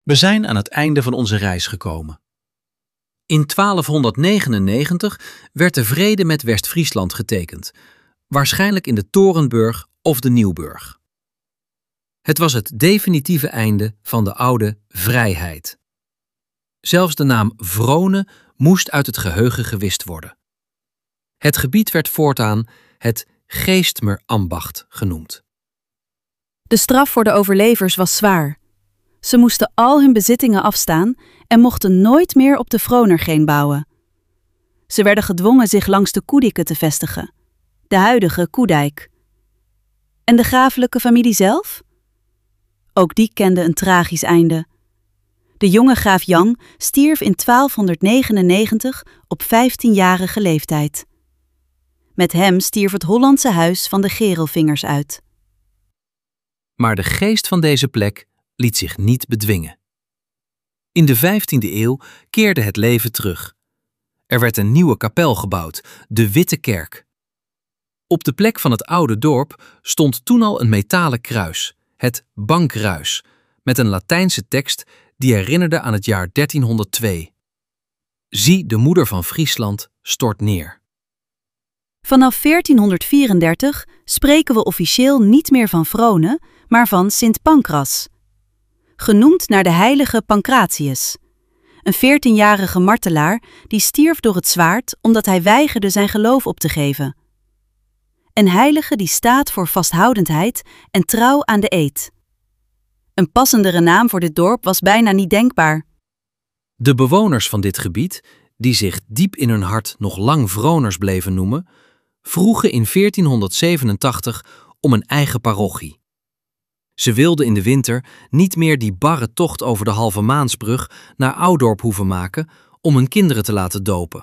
We zijn aan het einde van onze reis gekomen. In 1299 werd de vrede met West-Friesland getekend, waarschijnlijk in de Torenburg of de Nieuwburg. Het was het definitieve einde van de oude vrijheid. Zelfs de naam Vrone moest uit het geheugen gewist worden. Het gebied werd voortaan het Geestmerambacht genoemd. De straf voor de overlevers was zwaar. Ze moesten al hun bezittingen afstaan en mochten nooit meer op de Vronergeen bouwen. Ze werden gedwongen zich langs de Koediken te vestigen, de huidige Koedijk. En de grafelijke familie zelf? Ook die kende een tragisch einde. De jonge graaf Jan stierf in 1299 op 15-jarige leeftijd. Met hem stierf het Hollandse huis van de Gerelvingers uit. Maar de geest van deze plek liet zich niet bedwingen. In de 15e eeuw keerde het leven terug. Er werd een nieuwe kapel gebouwd, de Witte Kerk. Op de plek van het oude dorp stond toen al een metalen kruis, het Bankruis, met een Latijnse tekst die herinnerde aan het jaar 1302. Zie, de moeder van Friesland stort neer. Vanaf 1434 spreken we officieel niet meer van Vrone, maar van Sint Pancras. Genoemd naar de heilige Pancratius, een 14-jarige martelaar die stierf door het zwaard omdat hij weigerde zijn geloof op te geven. Een heilige die staat voor vasthoudendheid en trouw aan de eed. Een passendere naam voor dit dorp was bijna niet denkbaar. De bewoners van dit gebied, die zich diep in hun hart nog lang Vroners bleven noemen, vroegen in 1487 om een eigen parochie. Ze wilden in de winter niet meer die barre tocht over de Halve Maansbrug naar Oudorp hoeven maken om hun kinderen te laten dopen.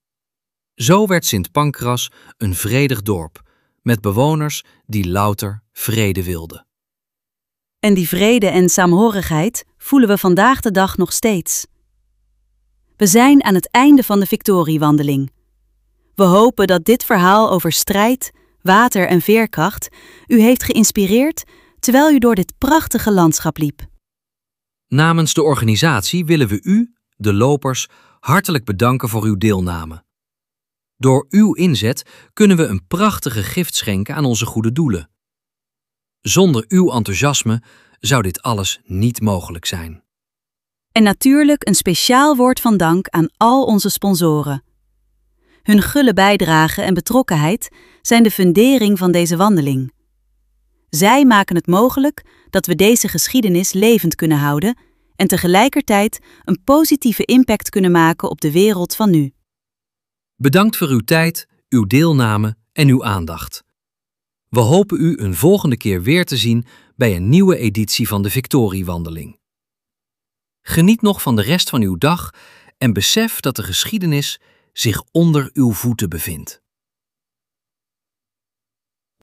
Zo werd Sint Pancras een vredig dorp, met bewoners die louter vrede wilden. En die vrede en saamhorigheid voelen we vandaag de dag nog steeds. We zijn aan het einde van de Victoriewandeling. We hopen dat dit verhaal over strijd, water en veerkracht u heeft geïnspireerd terwijl u door dit prachtige landschap liep. Namens de organisatie willen we u, de lopers, hartelijk bedanken voor uw deelname. Door uw inzet kunnen we een prachtige gift schenken aan onze goede doelen. Zonder uw enthousiasme zou dit alles niet mogelijk zijn. En natuurlijk een speciaal woord van dank aan al onze sponsoren. Hun gulle bijdrage en betrokkenheid zijn de fundering van deze wandeling. Zij maken het mogelijk dat we deze geschiedenis levend kunnen houden en tegelijkertijd een positieve impact kunnen maken op de wereld van nu. Bedankt voor uw tijd, uw deelname en uw aandacht. We hopen u een volgende keer weer te zien bij een nieuwe editie van de Victoriewandeling. Geniet nog van de rest van uw dag en besef dat de geschiedenis zich onder uw voeten bevindt.